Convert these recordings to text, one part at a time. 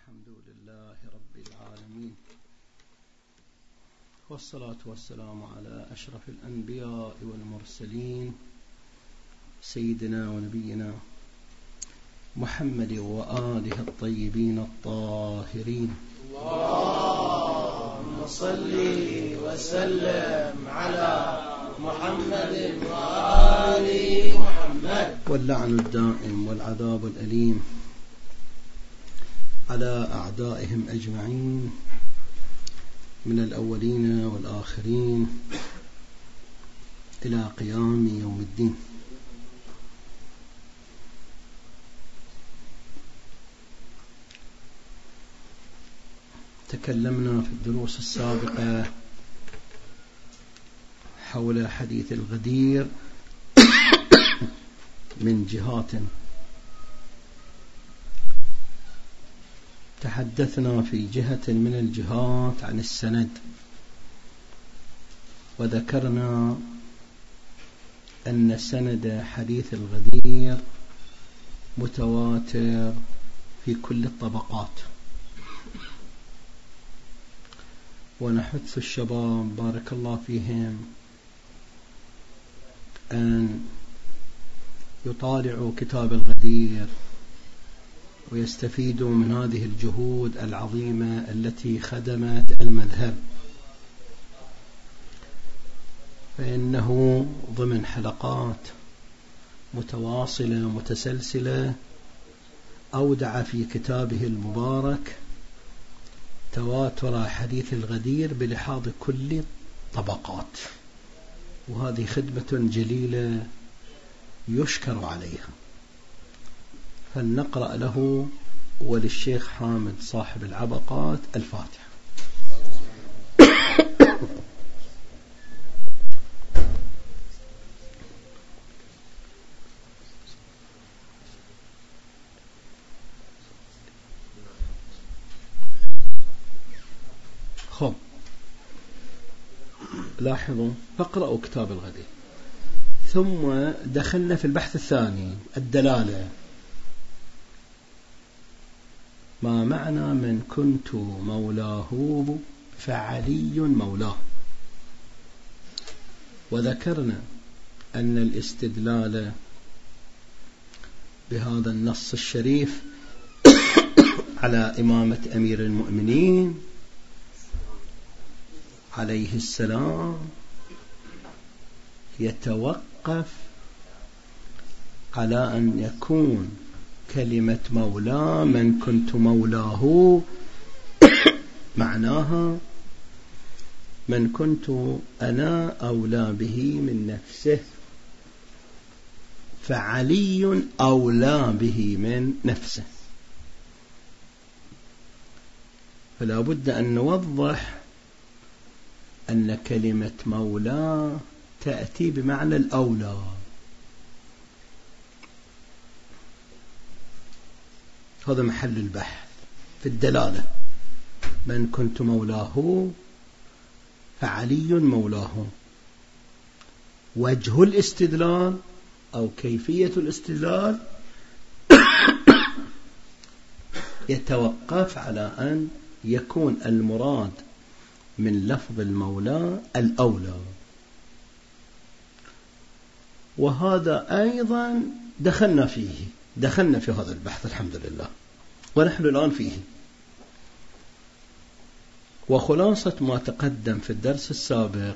الحمد لله رب العالمين، والصلاة والسلام على أشرف الأنبياء والمرسلين سيدنا ونبينا محمد وآله الطيبين الطاهرين. اللهم صل وسلم على محمد وآل محمد. واللعن الدائم والعذاب الأليم على أعدائهم أجمعين من الأولين والآخرين إلى قيام يوم الدين. تكلمنا في الدروس السابقة حول حديث الغدير من جهات. تحدثنا في جهة من الجهات عن السند، وذكرنا أن سند حديث الغدير متواتر في كل الطبقات، ونحث الشباب بارك الله فيهم أن يطالعوا كتاب الغدير ويستفيدوا من هذه الجهود العظيمة التي خدمت المذهب، فإنه ضمن حلقات متواصلة متسلسلة أودع في كتابه المبارك تواتر حديث الغدير بلحاظ كل طبقات، وهذه خدمة جليلة يشكر عليها. فلنقرأ له وللشيخ حامد صاحب العبقات الفاتحة. خب، لاحظوا فاقرأوا كتاب الغدير. ثم دخلنا في البحث الثاني، الدلالة. ما معنى من كنت مولاه فعلي مولاه؟ وذكرنا أن الاستدلال بهذا النص الشريف على إمامة أمير المؤمنين عليه السلام يتوقف على أن يكون كلمة مولى من كنت مولاه معناها من كنت أنا أولى به من نفسه، فعلي أولى به من نفسه. فلا بد أن نوضح أن كلمة مولى تأتي بمعنى الأولى. هذا محل البحث في الدلالة. من كنت مولاه فعلي مولاه. وجه الاستدلال أو كيفية الاستدلال يتوقف على أن يكون المراد من لفظ المولى الأولى. وهذا أيضا دخلنا في هذا البحث الحمد لله، ونحن الآن فيه. وخلاصة ما تقدم في الدرس السابق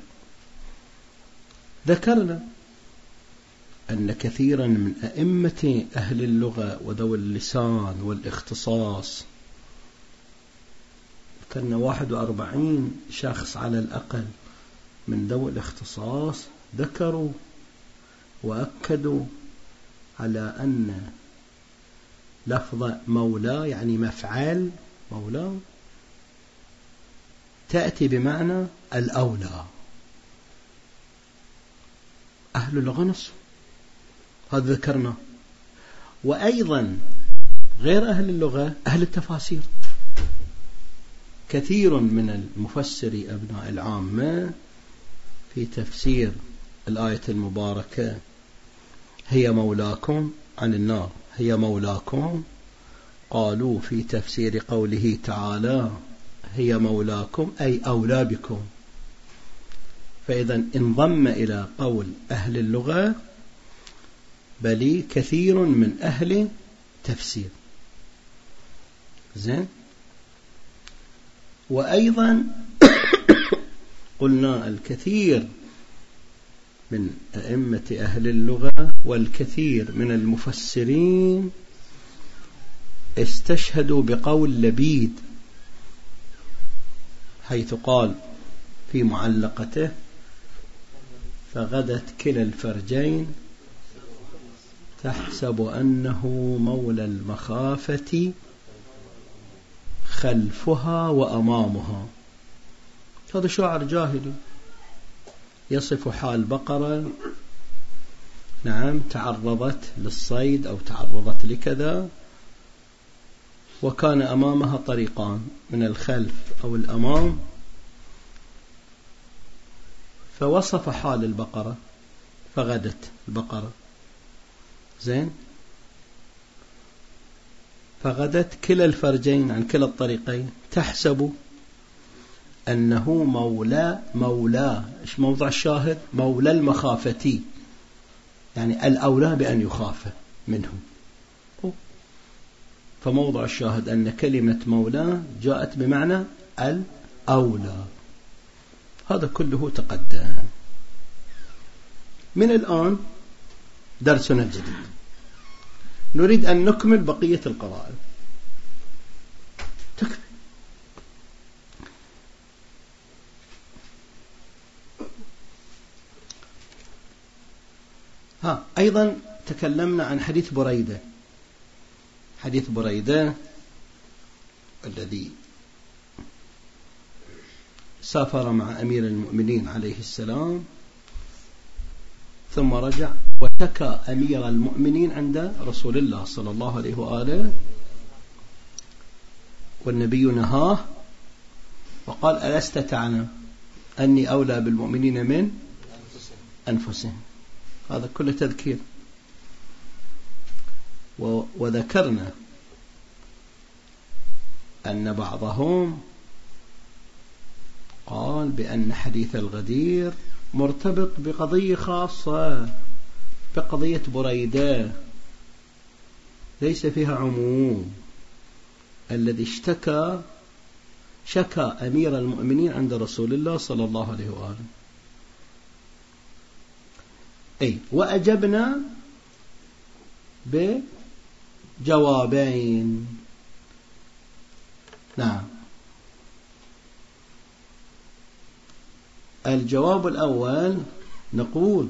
ذكرنا أن كثيرا من أئمة أهل اللغة وذوي اللسان والاختصاص، ذكرنا 41 شخص على الأقل من ذوي الاختصاص، ذكروا وأكدوا على أن لفظ مولى يعني مفعل مولى تأتي بمعنى الأولى. أهل اللغة نفسه هذا ذكرنا. وأيضا غير أهل اللغة أهل التفاسير، كثير من المفسري أبناء العامة في تفسير الآية المباركة هي مولاكم عن النار، هي مولاكم قالوا في تفسير قوله تعالى هي مولاكم أي أولى بكم، فإذا انضم إلى قول أهل اللغة بل كثير من أهل تفسير. زين. وأيضا قلنا الكثير من أئمة أهل اللغة والكثير من المفسرين استشهدوا بقول لبيد حيث قال في معلقته فغدت كلا الفرجين تحسب أنه مولى المخافة خلفها وأمامها. هذا شاعر جاهلي يصف حال بقرة نعم تعرضت للصيد أو تعرضت لكذا وكان أمامها طريقان من الخلف أو الأمام، فوصف حال البقرة فغدت البقرة. زين. فغدت كلا الفرجين عن كلا الطريقين تحسب أنه مولى إيش موضع الشاهد؟ مولى المخافة، يعني الأولى بأن يخاف منه. فموضع الشاهد أن كلمة مولى جاءت بمعنى الأولى. هذا كله تقدم. من الآن درسنا الجديد نريد أن نكمل بقية القواعد. تكفي. أيضا تكلمنا عن حديث بريدة. حديث بريدة الذي سافر مع أمير المؤمنين عليه السلام ثم رجع وشكى أمير المؤمنين عند رسول الله صلى الله عليه وآله، والنبي نهاه وقال ألست تعلم أني أولى بالمؤمنين من أنفسهم. هذا كله تذكير. وذكرنا أن بعضهم قال بأن حديث الغدير مرتبط بقضية خاصة بقضية بريدة ليس فيها عموم. الذي شكى أمير المؤمنين عند رسول الله صلى الله عليه وآله. وأجبنا بجوابين. نعم. الجواب الأول نقول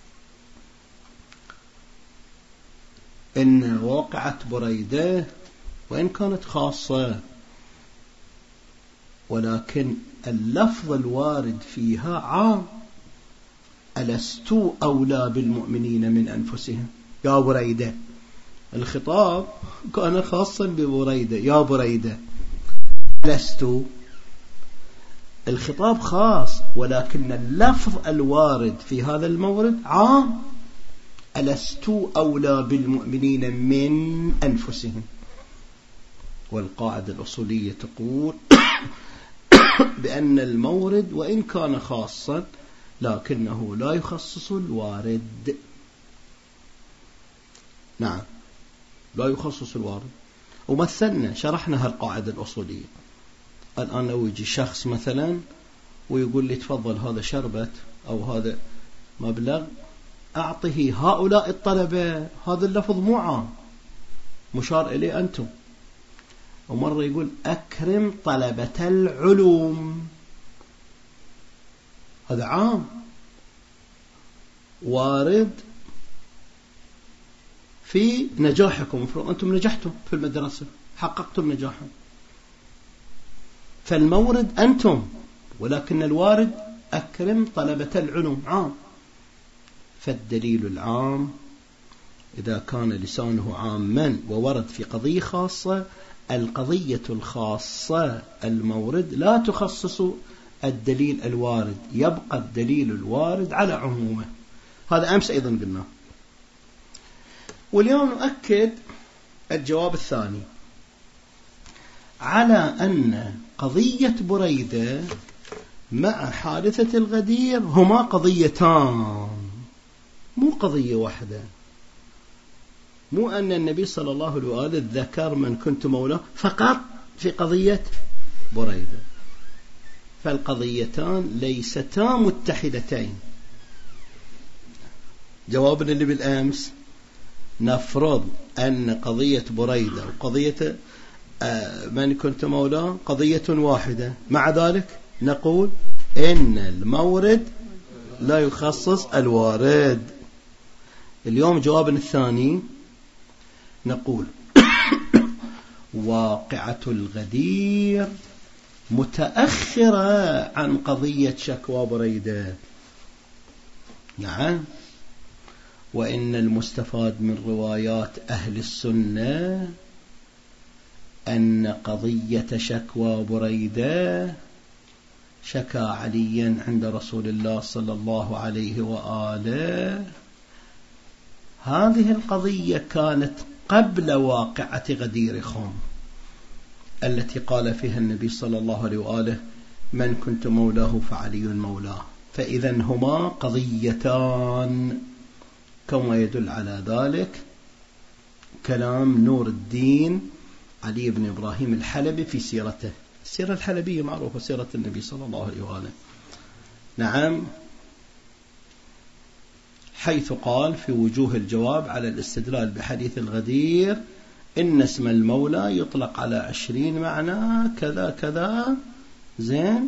إن واقعة بريدة وإن كانت خاصة ولكن اللفظ الوارد فيها عام. ألست أولى بالمؤمنين من أنفسهم يا بريدة. الخطاب كان خاصا ببريدة يا بريدة ألست. الخطاب خاص ولكن اللفظ الوارد في هذا المورد عام. ألست أولى بالمؤمنين من أنفسهم. والقاعدة الأصولية تقول بأن المورد وإن كان خاصا لكنه لا يخصص الوارد. نعم لا يخصص الوارد. ومثلنا شرحنا هالقاعدة الأصولية. الآن لو يجي شخص مثلا ويقول لي تفضل هذا شربت أو هذا مبلغ أعطه هؤلاء الطلبة، هذا اللفظ مو عام مشار إليه أنتم. ومرة يقول أكرم طلبة العلوم، هذا عام وارد في نجاحكم. المفروض أنتم نجحتم في المدرسة حققتم نجاحا، فالمورد أنتم ولكن الوارد أكرم طلبة العلوم عام. فالدليل العام إذا كان لسانه عاما وورد في قضية خاصة، القضية الخاصة المورد لا تخصص الدليل الوارد، يبقى الدليل الوارد على عمومه. هذا أمس أيضا قلنا. واليوم نؤكد الجواب الثاني. على أن قضية بريدة مع حادثة الغدير هما قضيتان، مو قضية واحدة. مو أن النبي صلى الله عليه وآله ذكر من كنت مولاه فقط في قضية بريدة، فالقضيتان ليستا متحدتين. جوابنا اللي بالأمس نفرض أن قضية بريدة وقضية من كنت مولاه قضية واحدة، مع ذلك نقول إن المورد لا يخصص الوارد. اليوم جوابنا الثاني نقول واقعة الغدير متأخرة عن قضية شكوى بريدة. نعم، وإن المستفاد من روايات أهل السنة أن قضية شكوى بريدة شكى عليا عند رسول الله صلى الله عليه وآله. هذه القضية كانت قبل واقعة غدير خم التي قال فيها النبي صلى الله عليه وآله من كنت مولاه فعلي مولاه. فإذا هما قضيتان، كما يدل على ذلك كلام نور الدين علي بن إبراهيم الحلبي في سيرته. السيرة الحلبية معروفة، سيرة النبي صلى الله عليه وآله. نعم، حيث قال في وجوه الجواب على الاستدلال بحديث الغدير إن اسم المولى يطلق على 20 معنى كذا كذا. زين،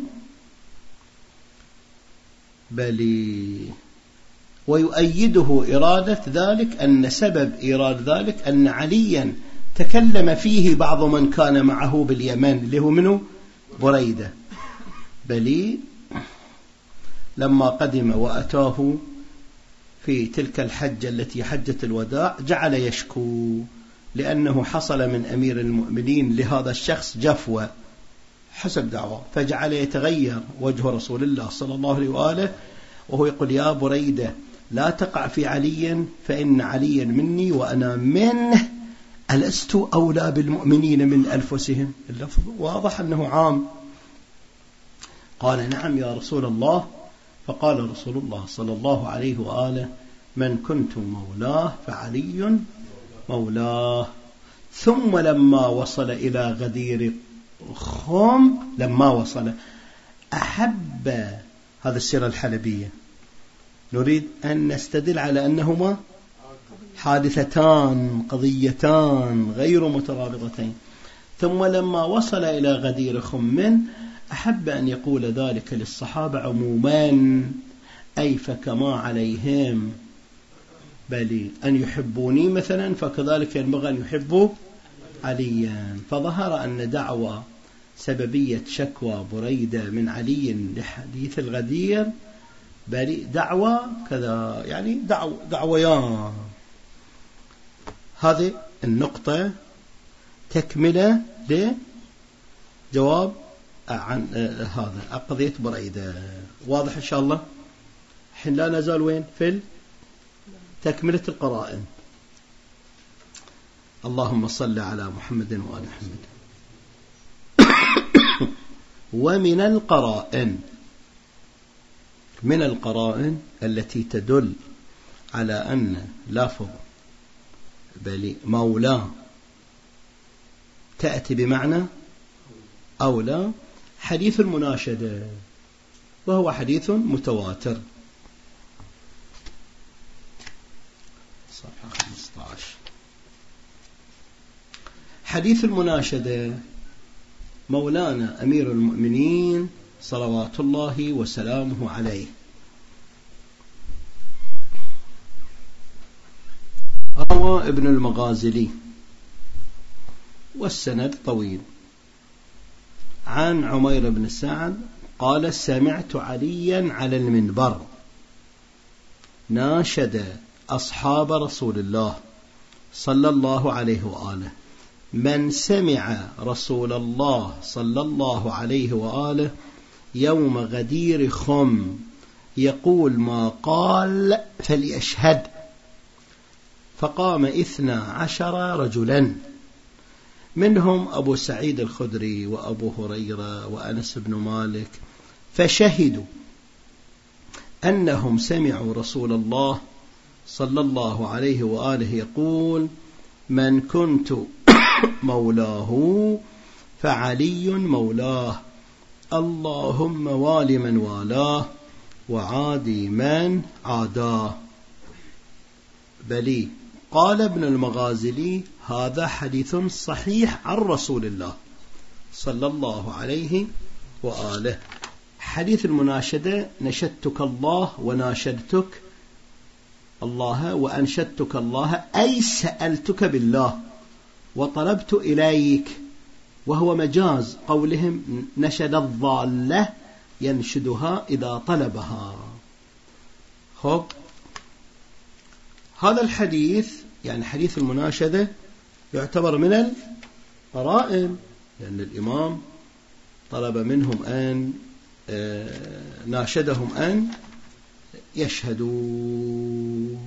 بل ويؤيده إرادة ذلك أن سبب إيراد ذلك أن عليا تكلم فيه بعض من كان معه باليمن اللي هو منه بريدة، بل لما قدم وأتاه في تلك الحجة التي حجة الوداع جعل يشكو لأنه حصل من أمير المؤمنين لهذا الشخص جفوة حسب دعوة، فجعل يتغير وجه رسول الله صلى الله عليه وآله وهو يقول يا بريدة لا تقع في علي فإن عليا مني وأنا منه، ألست أولى بالمؤمنين من أنفسهم؟ اللفظ واضح أنه عام. قال نعم يا رسول الله. فقال رسول الله صلى الله عليه وآله من كنت مولاه فعلي مولاه. ثم لما وصل إلى غدير خم لما وصل أحب، هذا السيرة الحلبية، نريد أن نستدل على أنهما حادثتان قضيتان غير مترابطتين. ثم لما وصل إلى غدير خم أحب أن يقول ذلك للصحابة عموما، أي فكما عليهم بل أن يحبوني مثلا فكذلك ينبغي أن يحبوا عليا. فظهر أن دعوى سببية شكوى بريدة من علي لحديث الغدير بل دعوى كذا، يعني دعويان. هذه النقطة تكملة لجواب عن هذا قضية بريدة. واضح إن شاء الله؟ حين لا نزال وين في تكملة القرائن. اللهم صل على محمد وآل محمد. ومن القرائن، من القرائن التي تدل على أن لفظ بل مولاه تأتي بمعنى أولى حديث المناشدة، وهو حديث متواتر. صفحة 15. حديث المناشدة مولانا أمير المؤمنين صلوات الله وسلامه عليه روى ابن المغازلي والسند طويل عن عمير بن سعد قال سمعت عليا على المنبر ناشد أصحاب رسول الله صلى الله عليه وآله من سمع رسول الله صلى الله عليه وآله يوم غدير خم يقول ما قال فليشهد. فقام 12 رجلا منهم أبو سعيد الخدري وأبو هريرة وأنس بن مالك، فشهدوا أنهم سمعوا رسول الله صلى الله عليه وآله يقول: من كنت مولاه فعلي مولاه، اللهم وال من والاه وعادي من عاداه. بلي. قال ابن المغازلي: هذا حديث صحيح عن رسول الله صلى الله عليه وآله. حديث المناشدة: نشدتك الله وناشدتك الله وأنشدتك الله، أي سألتك بالله وطلبت إليك، وهو مجاز قولهم نشد الضالة ينشدها إذا طلبها. خب، هذا الحديث يعني حديث المناشدة يعتبر من القرائن، لأن الإمام طلب منهم أن ناشدهم أن يشهدوا.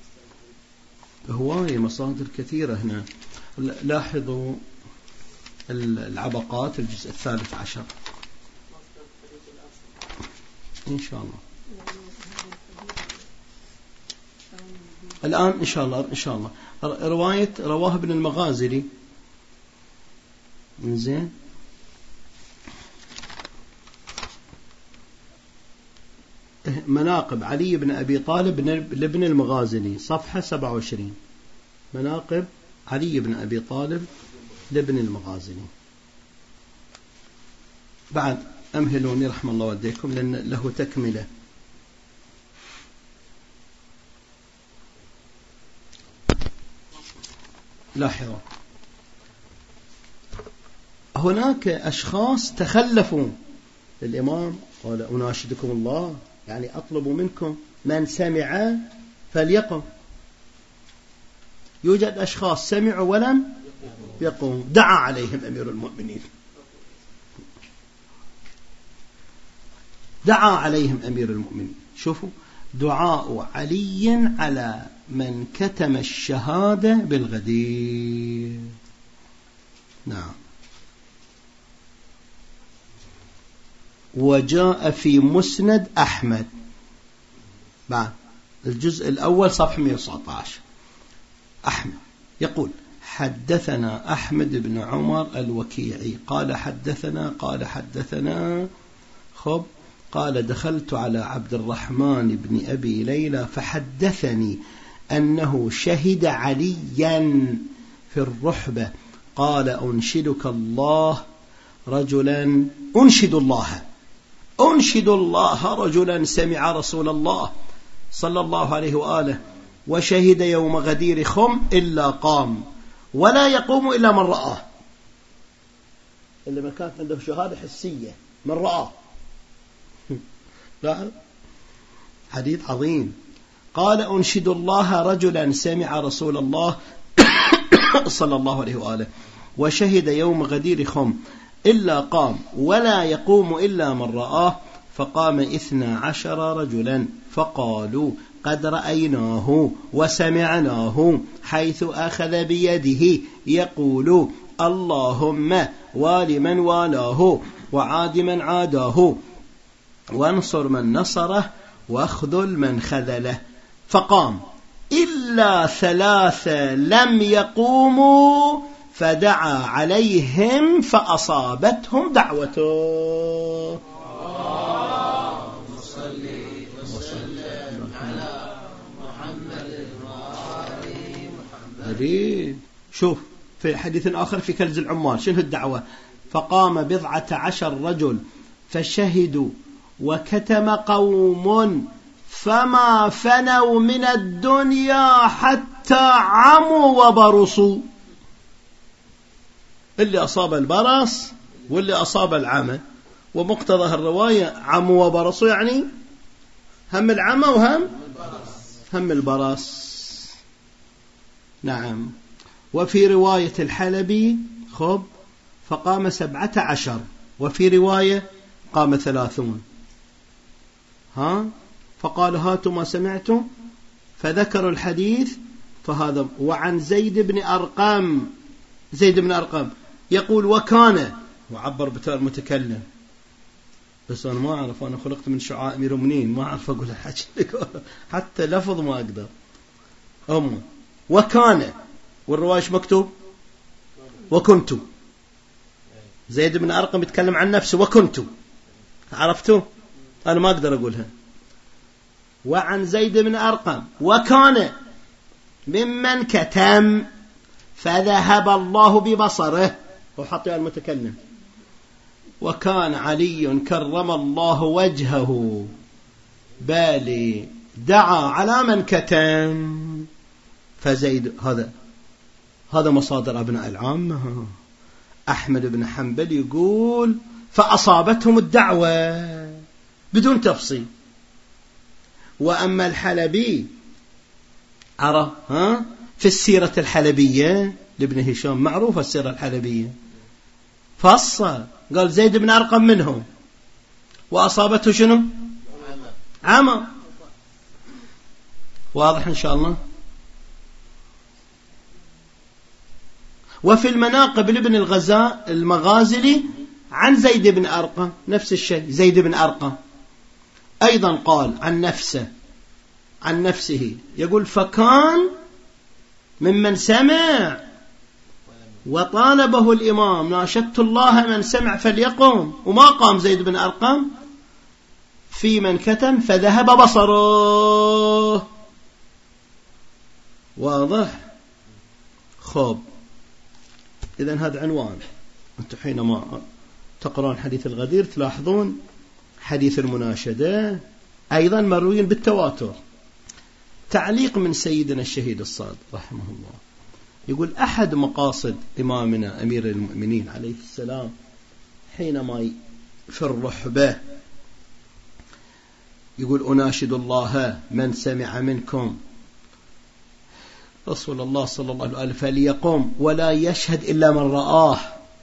هواية مصادر كثيرة هنا. لاحظوا العبقات الجزء 13 إن شاء الله. الآن إن شاء الله رواية رواه ابن المغازلي. زين. مناقب علي بن أبي طالب لابن المغازلي، صفحة 27. مناقب علي بن أبي طالب لابن المغازلي. بعد أمهلوني رحم الله والديكم لأن له تكملة. لاحظوا، هناك أشخاص تخلفوا. الإمام قال: أناشدكم الله، يعني أطلب منكم من سمع فليقم. يوجد أشخاص سمعوا ولم يقوم، دعا عليهم أمير المؤمنين، دعا عليهم أمير المؤمنين. شوفوا، دعاء علي على من كتم الشهادة بالغدير. نعم. وجاء في مسند أحمد بعد الجزء الأول صفحة 119. أحمد يقول: حدثنا أحمد بن عمر الوكيعي قال حدثنا خب قال: دخلت على عبد الرحمن بن أبي ليلى فحدثني أنه شهد عليا في الرحبة، قال: أنشد الله رجلا سمع رسول الله صلى الله عليه وآله وشهد يوم غدير خم إلا قام ولا يقوم إلا من رآه. اللي ما كانت عنده شهادة حسية من رآه. لا، حديث عظيم. قال: أنشد الله رجلا سمع رسول الله صلى الله عليه وآله وشهد يوم غدير خم إلا قام ولا يقوم إلا من رآه، فقام 12 رجلا فقالوا: قد رأيناه وسمعناه حيث أخذ بيده يقول: اللهم وال من والاه وعاد من عاداه وانصر من نصره واخذل من خذله. فقام إلا 3 لم يقوموا فدعا عليهم فأصابتهم دعوته. شوف في حديث آخر في كنز العمال شنو الدعوة؟ فقام 14 رجل فشهدوا وكتم قوم فما فنوا من الدنيا حتى عموا وبرصوا. اللي أصاب البرص واللي أصاب العمى، ومقتضى الرواية عموا وبرصوا يعني هم العمى وهم البرص. نعم. وفي رواية الحلبي خب فقام 17، وفي رواية قام 30. فقال: هاتوا ما سمعتم، فذكروا الحديث. فهذا. وعن زيد بن أرقم يقول وكان، وعبر بتاء المتكلم، بس أنا ما أعرف، أنا خلقت من شعاع أمير المؤمنين، ما أعرف أقول الحكي حتى لفظ ما أقدر. وكان، والروايش مكتوب وكنت. زيد بن أرقم يتكلم عن نفسه وكنت، عرفتوا؟ أنا ما أقدر أقولها. وعن زيد بن أرقم وكان ممن كتم فذهب الله ببصره، وحط المتكلم. وكان علي كرم الله وجهه بالي دعا على من كتم فزيد. هذا مصادر أبناء العامة. أحمد بن حنبل يقول فأصابتهم الدعوة بدون تفصيل. وأما الحلبي في السيرة الحلبية لابن هشام، معروفة السيرة الحلبية، فصل قال زيد بن أرقم منهم، وأصابته شنو؟ عمى. واضح إن شاء الله. وفي المناقب لابن المغازلي عن زيد بن أرقم نفس الشيء. زيد بن أرقم أيضا قال عن نفسه يقول فكان ممن سمع وطالبه الإمام ناشدت الله من سمع فليقم، وما قام زيد بن أرقم. في من كتم فذهب بصره. واضح؟ خب، إذن هذا عنوان. أنتم حينما تقرأون حديث الغدير تلاحظون حديث المناشدة أيضا مروي بالتواتر. تعليق من سيدنا الشهيد الصادق رحمه الله، يقول أحد مقاصد إمامنا أمير المؤمنين عليه السلام حينما في الرحبة يقول أناشد الله من سمع منكم رسول الله صلى الله عليه وسلم فليقم ولا يشهد إلا من رآه.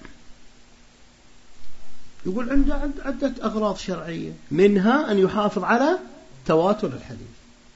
يقول عنده عدة أغراض شرعية، منها أن يحافظ على تواتر الحديث.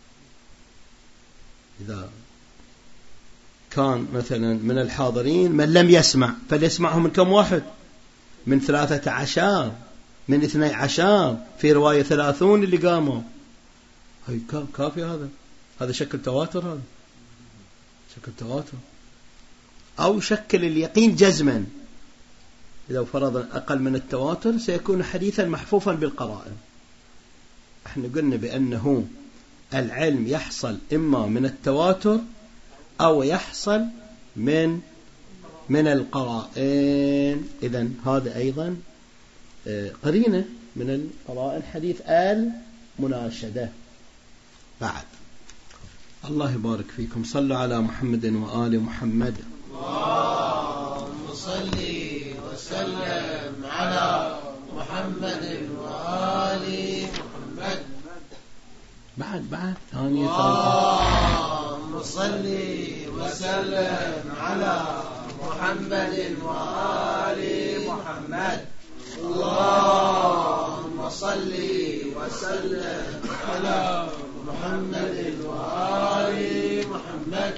إذا كان مثلا من الحاضرين من لم يسمع فليسمعه من كم واحد؟ من 13، من 12، في رواية 30 اللي قاموا. هاي كافي. هذا شكل تواتر، هذا شكل تواتر. أو شكل اليقين جزما. إذا فرضنا أقل من التواتر سيكون حديثا محفوفا بالقرائن. احنا قلنا بأنه العلم يحصل إما من التواتر أو يحصل من القرائن. إذن هذا أيضا قرينة من القرائن حديث المناشدة. بعد الله يبارك فيكم، صلوا على محمد وآل محمد. اللهم صل وسلم على محمد وآل محمد. بعد ثانية. اللهم صل وسلم على محمد وآل محمد. اللهم صل وسلم على محمد وآل محمد.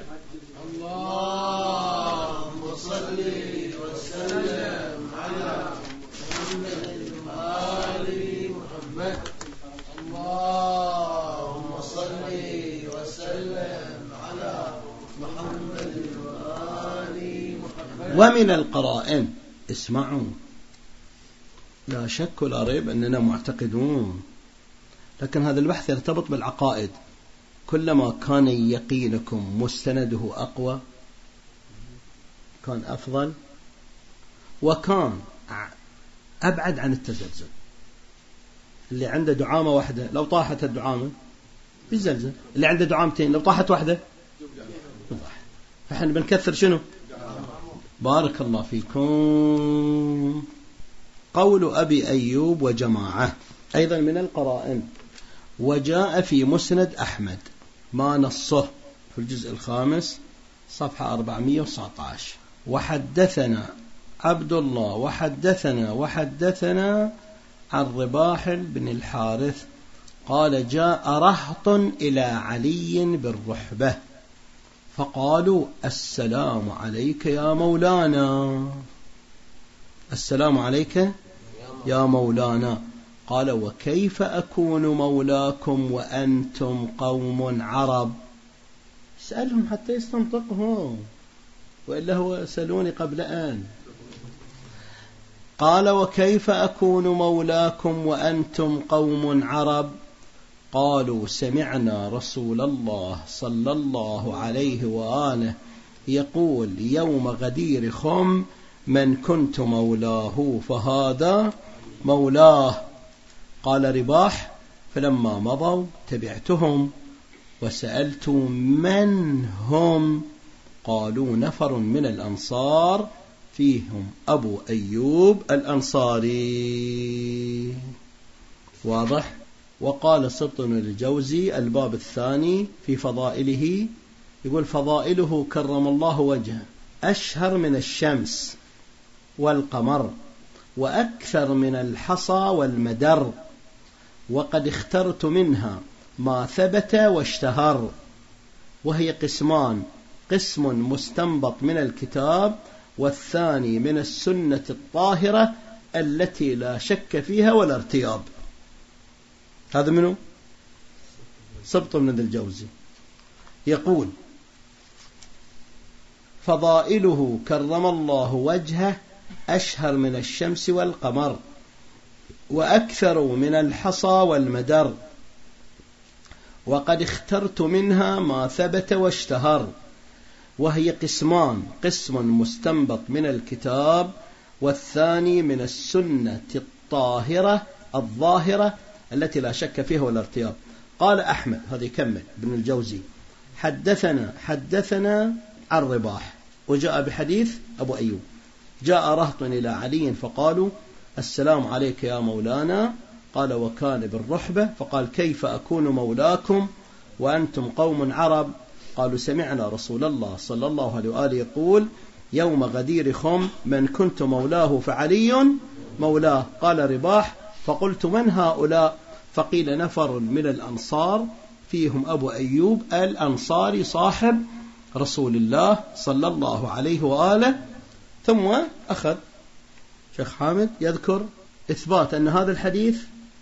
اللهم صل وسلم على محمد وآل محمد. اللهم صل وسلم على محمد وآل محمد. ومن القرائن اسمعوا، لا شك ولا ريب أننا معتقدون، لكن هذا البحث يرتبط بالعقائد. كلما كان يقينكم مستنده أقوى كان أفضل، وكان أبعد عن التزلزل. اللي عنده دعامة واحدة لو طاحت الدعامة بالزلزل، اللي عنده دعامتين لو طاحت واحدة يضح. فإحنا بنكثر شنو؟ بارك الله فيكم. قول أبي أيوب وجماعة أيضا من القرائن. وجاء في مسند أحمد ما نصه في الجزء الخامس صفحة 419. وحدثنا عبد الله وحدثنا عن رباح بن الحارث قال جاء رهط إلى علي بالرحبة فقالوا السلام عليك يا مولانا. السلام عليك يا مولانا. قال وكيف أكون مولاكم وأنتم قوم عرب؟ اسألهم حتى يستنطقهم، وإلا هو سألوني قبل أن. قال وكيف أكون مولاكم وأنتم قوم عرب؟ قالوا سمعنا رسول الله صلى الله عليه وآله يقول يوم غدير خم من كنت مولاه فهذا مولاه. قال رباح فلما مضوا تبعتهم وسألت من هم؟ قالوا نفر من الأنصار فيهم أبو أيوب الأنصاري. واضح؟ وقال سبط الجوزي الباب الثاني في فضائله، يقول فضائله كرم الله وجهه أشهر من الشمس والقمر وأكثر من الحصى والمدر، وقد اخترت منها ما ثبت واشتهر، وهي قسمان: قسم مستنبط من الكتاب، والثاني من السنة الطاهرة التي لا شك فيها ولا ارتياب. هذا منه سبط من الجوزي يقول فضائله كرم الله وجهه أشهر من الشمس والقمر وأكثر من الحصى والمدر، وقد اخترت منها ما ثبت واشتهر، وهي قسمان: قسم مستنبط من الكتاب، والثاني من السنة الطاهرة الظاهرة التي لا شك فيها ولا ارتياب. قال أحمد، هذا يكمل ابن الجوزي، حدثنا عن رباح، وجاء بحديث أبو أيوب: جاء رهط إلى علي فقالوا السلام عليك يا مولانا. قال وكان بالرحبة، فقال كيف أكون مولاكم وأنتم قوم عرب؟ قالوا سمعنا رسول الله صلى الله عليه وآله يقول يوم غدير خم من كنت مولاه فعلي مولاه. قال رباح فقلت من هؤلاء؟ فقيل نفر من الأنصار فيهم أبو أيوب الأنصاري صاحب رسول الله صلى الله عليه وآله. ثم أخذ شيخ حامد يذكر إثبات أن هذا الحديث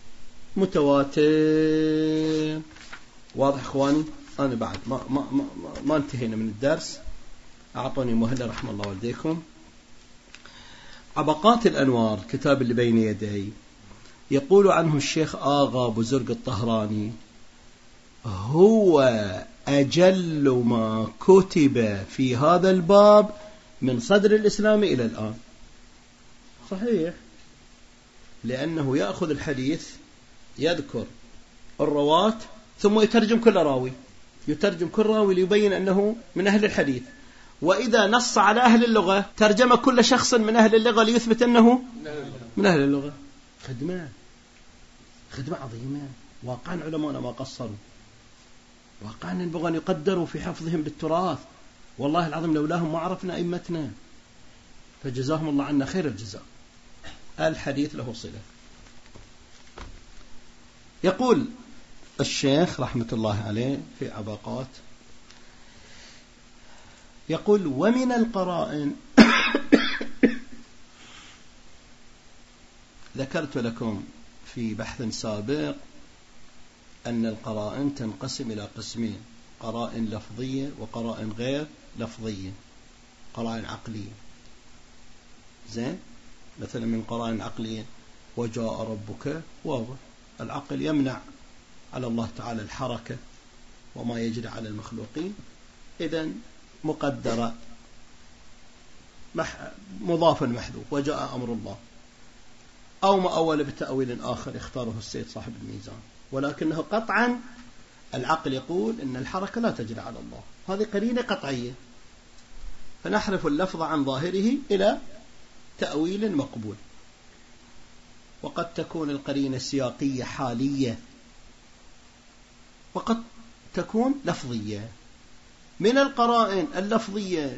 متواتر. واضح إخواني؟ أنا بعد ما انتهينا من الدرس، أعطوني مهلة رحم الله والديكم. عبقات الأنوار الكتاب اللي بين يدي يقول عنه الشيخ آغا بزرق الطهراني هو أجل ما كتب في هذا الباب من صدر الإسلام إلى الآن. صحيح، لأنه يأخذ الحديث يذكر الرواة ثم يترجم كل راوي، يترجم كل راوي ليبين أنه من أهل الحديث، وإذا نص على أهل اللغة ترجم كل شخص من أهل اللغة ليثبت أنه من أهل اللغة. خدمة عظيمة. واقعا علماءنا ما قصروا، واقعا ينبغي أن يقدروا في حفظهم بالتراث. والله العظيم لولاهم ما عرفنا أئمتنا، فجزاهم الله عنا خير الجزاء. الحديث له صلة. يقول الشيخ رحمة الله عليه في عباقات، يقول ومن القرائن ذكرت لكم في بحث سابق أن القرائن تنقسم إلى قسمين: قرائن لفظية وقرائن غير لفظية، قرائن عقلية. زين، مثلا من قرائن عقلية وجاء ربك، واضح العقل يمنع على الله تعالى الحركة وما يجري على المخلوقين، إذن مقدرة مضاف محذوف وجاء أمر الله، أو مؤول بتأويل آخر اختاره السيد صاحب الميزان، ولكنه قطعا العقل يقول إن الحركة لا تجري على الله. هذه قرينة قطعية، فنحرف اللفظ عن ظاهره إلى تأويل مقبول. وقد تكون القرينة سياقية حالية، وقد تكون لفظية. من القرائن اللفظية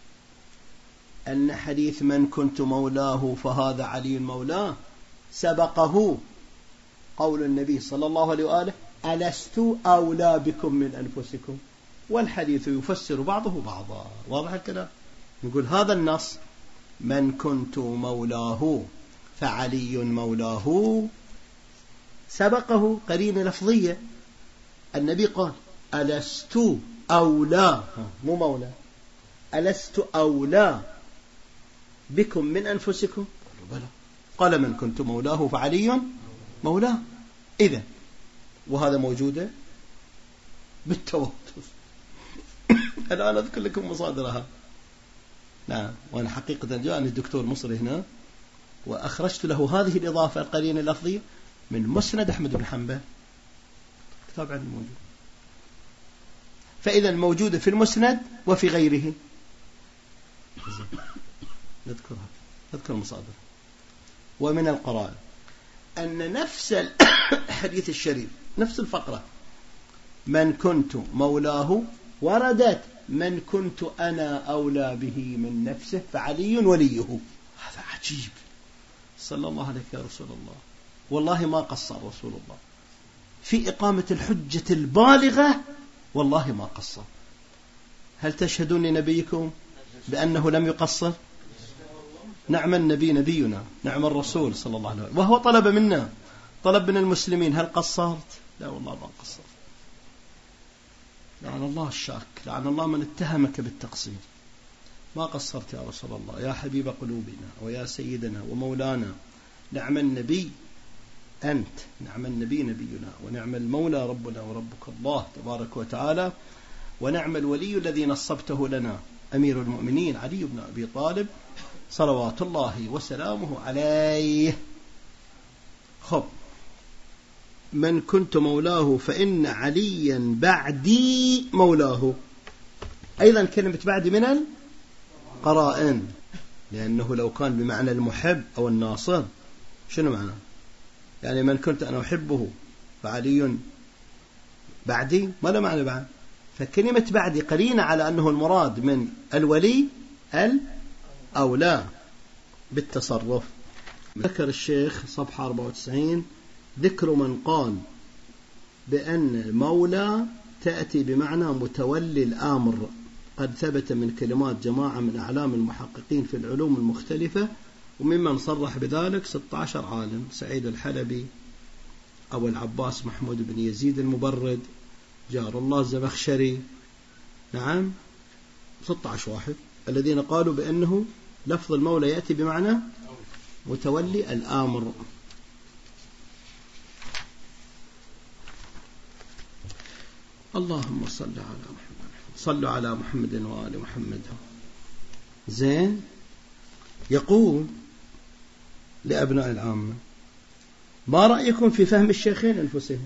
أن حديث من كنت مولاه فهذا علي مولاه سبقه قول النبي صلى الله عليه وآله ألست أولى بكم من أنفسكم، والحديث يفسر بعضه بعضا. واضح الكلام؟ نقول هذا النص من كنت مولاه فعلي مولاه سبقه قرينة لفظية. النبي قال ألست أولى، مو مولى، ألست أولى بكم من أنفسكم؟ بلى. قال من كنت مولاه فعلي مولاه. إذن وهذا موجودة بالتواتر. الآن أذكر لكم مصادرها. نعم، وأنا حقيقة جاءني الدكتور مصري هنا وأخرجت له هذه الإضافة القرينة اللفظية من مسند أحمد بن حنبل، كتاب عندي موجود. فإذا الموجودة في المسند وفي غيره. نذكر مصادر. ومن القرائن أن نفس الحديث الشريف نفس الفقرة من كنت مولاه وردت من كنت أنا أولى به من نفسه فعلي وليه. هذا عجيب. صلى الله عليك يا رسول الله. والله ما قصر رسول الله في إقامة الحجة البالغة، والله ما قصر. هل تشهدون لنبيكم بأنه لم يقصر؟ نعم النبي نبينا، نعم الرسول صلى الله عليه وسلم، وهو طلب منا، طلب من المسلمين. هل قصرت؟ لا والله ما قصرت. لعن الله الشاك، لعن الله من اتهمك بالتقصير. ما قصرت يا رسول الله، يا حبيب قلوبنا ويا سيدنا ومولانا. نعم النبي أنت، نعم النبي نبينا، ونعم المولى ربنا وربك الله تبارك وتعالى، ونعم الولي الذي نصبته لنا أمير المؤمنين علي بن أبي طالب صلوات الله وسلامه عليه. خب، من كنت مولاه فإن عليا بعدي مولاه. أيضا كلمة بعدي من القرائن، لأنه لو كان بمعنى المحب أو الناصر شنو معنى؟ يعني من كنت أنا أحبه فعلي بعدي، ما له معنى بعد. فكلمة بعدي قرينة على أنه المراد من الولي الأولى بالتصرف. ذكر الشيخ صفحة 94 ذكر من قال بأن المولى تأتي بمعنى متولي الأمر، قد ثبت من كلمات جماعة من أعلام المحققين في العلوم المختلفة، وممن صرح بذلك 16 عالم: سعيد الحلبي، أبو العباس محمود بن يزيد المبرد، جار الله الزمخشري، نعم 16 واحد الذين قالوا بأنه لفظ المولى يأتي بمعنى متولي الأمر. اللهم صل على محمد، صلوا على محمد وآل محمد. زين، يقول لأبناء العامة: ما رأيكم في فهم الشيخين أنفسهم؟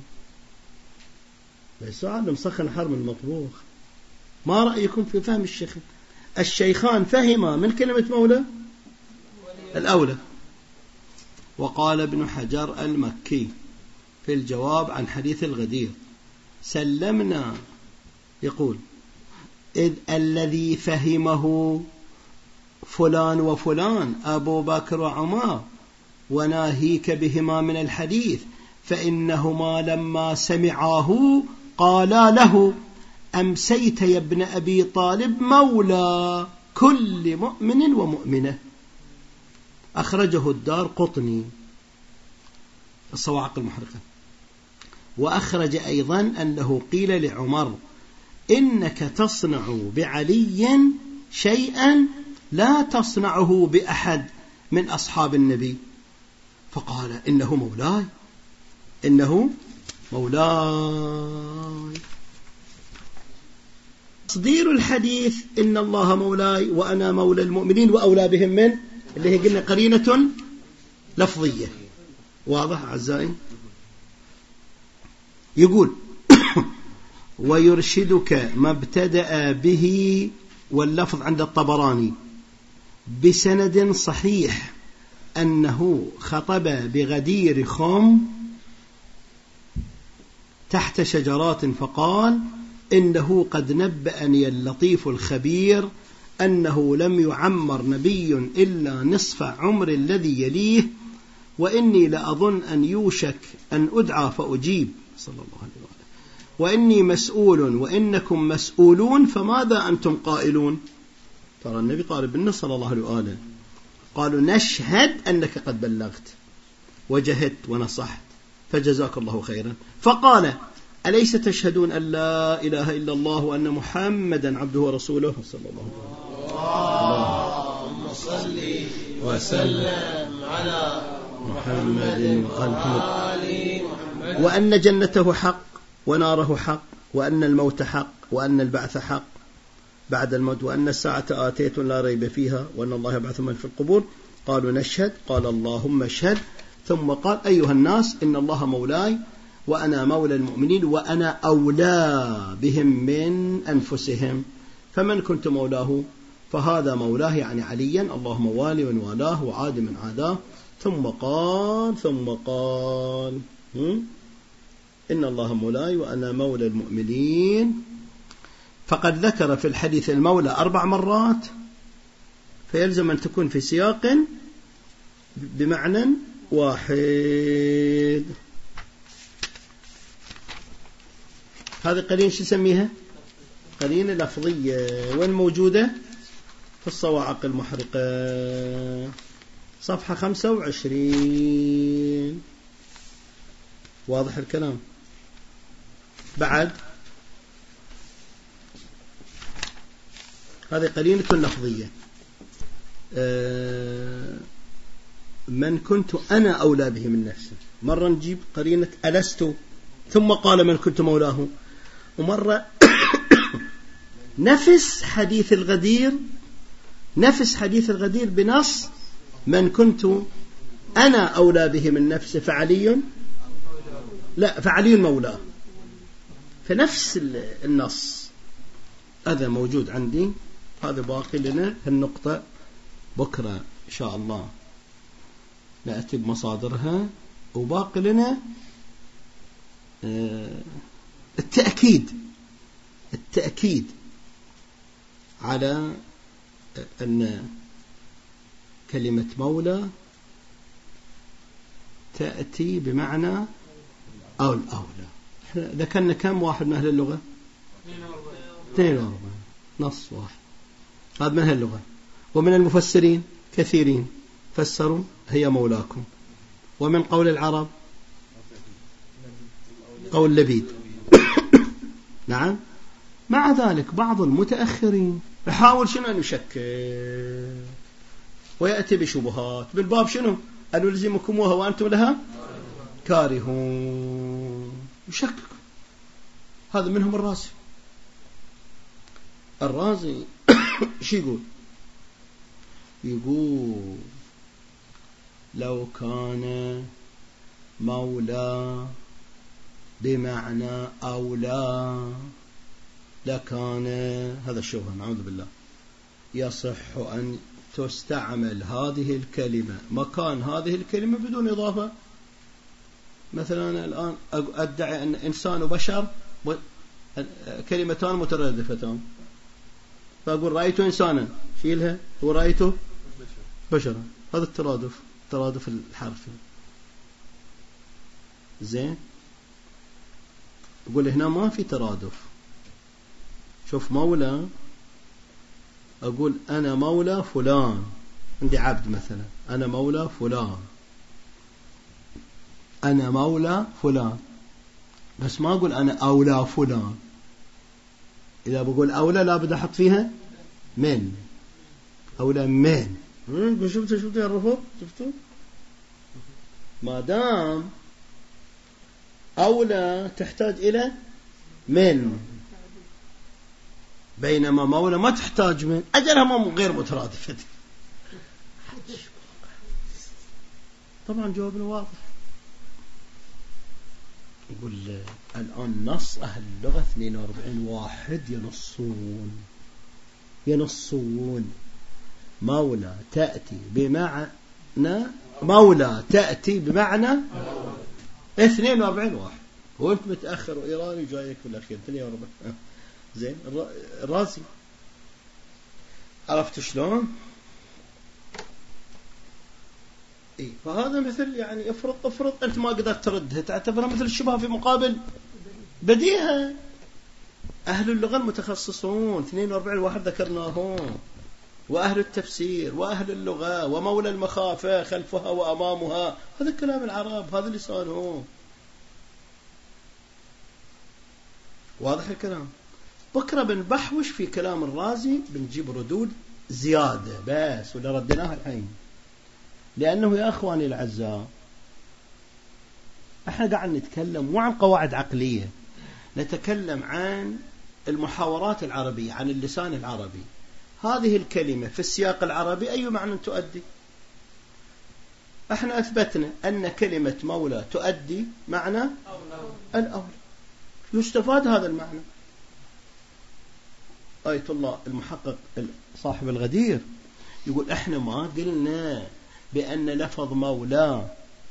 ليس عالم سخن حرم المطبوخ. ما رأيكم في فهم الشيخين؟ الشيخان فهما من كلمة مولى الأولى. وقال ابن حجر المكي في الجواب عن حديث الغدير: سلمنا، يقول: إذ الذي فهمه فلان وفلان أبو بكر وعمر وناهيك بهما من الحديث، فإنهما لما سمعاه قالا له: أمسيت يا ابن أبي طالب مولى كل مؤمن ومؤمنة. أخرجه الدار قطني الصواعق المحرقة. وأخرج أيضا أنه قيل لعمر: إنك تصنع بعلي شيئا لا تصنعه بأحد من أصحاب النبي، فقال: إنه مولاي، إنه مولاي. تصدير الحديث إن الله مولاي وأنا مولى المؤمنين وأولى بهم من، اللي هي قلنا قرينة لفظية. واضح أعزائي؟ يقول: ويرشدك ما ابتدأ به، واللفظ عند الطبراني بسند صحيح، أنه خطب بغدير خم تحت شجرات فقال: إنه قد نبأني اللطيف الخبير أنه لم يعمر نبي إلا نصف عمر الذي يليه، وإني لأظن أن يوشك أن أدعى فأجيب، صلى الله عليه وسلم، وإني مسؤول وإنكم مسؤولون، فماذا أنتم قائلون؟ ترى النبي طالب بالنص صلى الله عليه وآله. قالوا نشهد أنك قد بلغت وجهدت ونصحت فجزاك الله خيرا. فقال أليس تشهدون أن لا إله إلا الله وأن محمدا عبده ورسوله صلى الله عليه وسلم. اللهم صل وسلم على محمد وآل محمد وأن جنته حق وناره حق وأن الموت حق وأن البعث حق بعد الموت وأن الساعة آتية لا ريب فيها وأن الله يبعث من في القبور. قالوا نشهد. قال اللهم اشهد. ثم قال أيها الناس إن الله مولاي وأنا مولى المؤمنين وأنا أولى بهم من أنفسهم فمن كنت مولاه فهذا مولاه يعني عليا اللهم والي من والاه وعاد من عاداه. ثم قال إن الله مولاي وأنا مولى المؤمنين. فقد ذكر في الحديث المولى 4 مرات فيلزم أن تكون في سياق بمعنى واحد. هذه قرينة شو نسميها؟ قرينة لفظية. وين موجودة؟ في الصواعق المحرقة صفحة 25. واضح الكلام؟ بعد هذه قرينة لفظية. من كنت أنا أولى به من نفسه. مرة نجيب قرينة ألست ثم قال من كنت مولاه. ومرة نفس حديث الغدير بنص من كنت أنا أولى به من نفسه فعلي مولاه. فنفس النص هذا موجود عندي. هذا باقي لنا النقطة بكرة إن شاء الله نأتي بمصادرها. وباقي لنا التأكيد على أن كلمة مولى تأتي بمعنى أولى. احنا ذكرنا كم واحد من أهل اللغة؟ 42 نص واحد. هذا من أهل اللغة. ومن المفسرين كثيرين فسروا هي مولاكم. ومن قول العرب قول لبيد. نعم. مع ذلك بعض المتأخرين يحاول شنو أن يشكل ويأتي بشبهات بالباب شنو أن يلزمكموها وأنتم لها كارهون. يشكك. هذا منهم الرازي شو يقول لو كان مولى بمعنى أولى لكان هذا الشبهة نعوذ بالله يصح أن تستعمل هذه الكلمة مكان هذه الكلمة بدون إضافة. مثلا أنا الآن أدعي أن إنسان وبشر كلمتان مترادفتان فأقول رأيت إنسانا شيلها ورأيته بشرا. هذا الترادف الحرفي. زين. أقول هنا ما في ترادف. شوف مولى أقول أنا مولى فلان. عندي عبد مثلا أنا مولى فلان بس ما أقول أنا أولى فلان. إذا بقول أولى لا بدي أحط فيها من. أولى من. شفتوا يا الرفض. شفتوا ما دام أولى تحتاج إلى من بينما مولى ما تحتاج من. أجلها غير مترادفة. طبعا جوابنا واضح. يقول الآن نص أهل اللغة 42 واحد ينصون مولى تأتي بمعنى 42 واحد. وانت متأخر وإيراني جايك في الأخير 42. زين. الرازي عرفت شلون؟ إيه. فهذا مثل يعني افرض أنت ما قدرت تردها تعتبرها مثل الشبهة في مقابل بديهة. أهل اللغة المتخصصون 42 واحد ذكرناهم وأهل التفسير وأهل اللغة ومولى المخافة خلفها وأمامها، هذا كلام العرب، هذا لسانهم. واضح الكلام؟ بكرة بنبحوش في كلام الرازي، بنجيب ردود زيادة بس ولا ردناها الحين، لأنه يا أخواني الأعزاء احنا قاعد نتكلم مو عن قواعد عقلية، نتكلم عن المحاورات العربية، عن اللسان العربي. هذه الكلمة في السياق العربي أي معنى تؤدي؟ احنا أثبتنا أن كلمة مولى تؤدي معنى الأولى، يستفاد هذا المعنى. آية الله المحقق صاحب الغدير يقول احنا ما قلنا بأن لفظ مولى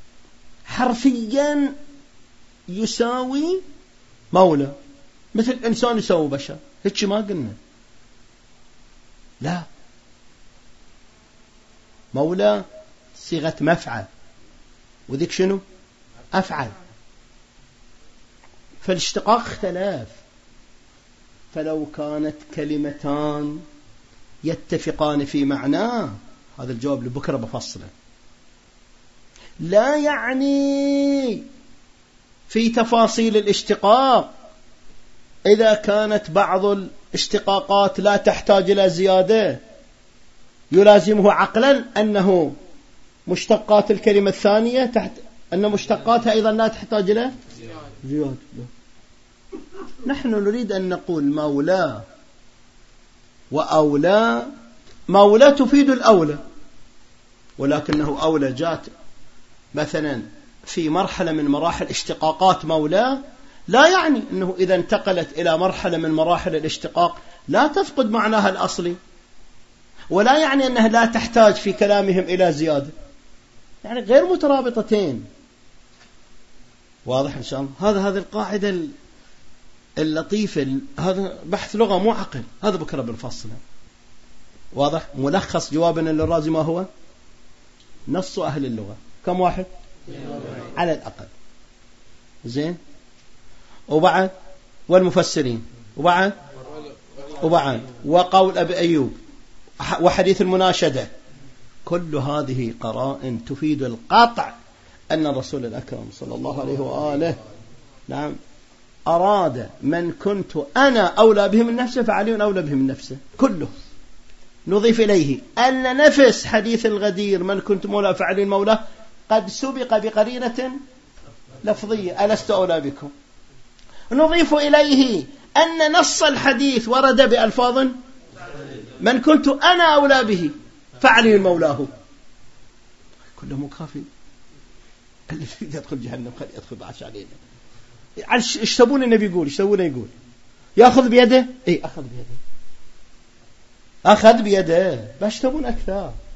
حرفيا يساوي مولى، مثل إنسان يساوي بشر، هيك ما قلنا. لا، مولى صيغة مفعل، وذيك شنو؟ أفعل. فالاشتقاق اختلاف. فلو كانت كلمتان يتفقان في معناه، هذا الجواب لبكرة بفصله، لا يعني في تفاصيل الاشتقاق إذا كانت بعض الاشتقاقات لا تحتاج إلى زيادة يلازمه عقلا أنه مشتقات الكلمة الثانية أن مشتقاتها أيضا لا تحتاج إلى زيادة. نحن نريد أن نقول مولى وأولى. مولى تفيد الأولى، ولكنه أولى جات مثلا في مرحلة من مراحل اشتقاقات مولى، لا يعني أنه إذا انتقلت إلى مرحلة من مراحل الاشتقاق لا تفقد معناها الأصلي، ولا يعني أنها لا تحتاج في كلامهم إلى زيادة، يعني غير مترابطتين. واضح إن شاء الله؟ هذا القاعدة اللطيفة. هذا بحث لغة مو عقل، هذا بكرة بالفصل. واضح؟ ملخص جوابنا للرازي ما هو؟ نص أهل اللغة كم واحد؟ على الأقل. زين؟ وبعد والمفسرين، وبعد وقول أبي أيوب وحديث المناشدة. كل هذه قرائن تفيد القطع أن الرسول الأكرم صلى الله عليه وآله نعم أراد من كنت أنا أولى به من نفسه فعلي أولى به من نفسه كله. نضيف إليه أن نفس حديث الغدير من كنت مولى فعلي مولى قد سبق بقرينة لفظية ألست أولى بكم. نضيف إليه أن نص الحديث ورد بألفاظ من كنت أنا أولى به فعلي مولاه. كله مكافي. اللي يدخل جهنم خلي يدخل بعش علينا. ايش تبون النبي يقول؟ ايش تبونه يقول؟ ياخذ بيده؟ اي اخذ بيده، اخذ بيده. باش تبون اكثر؟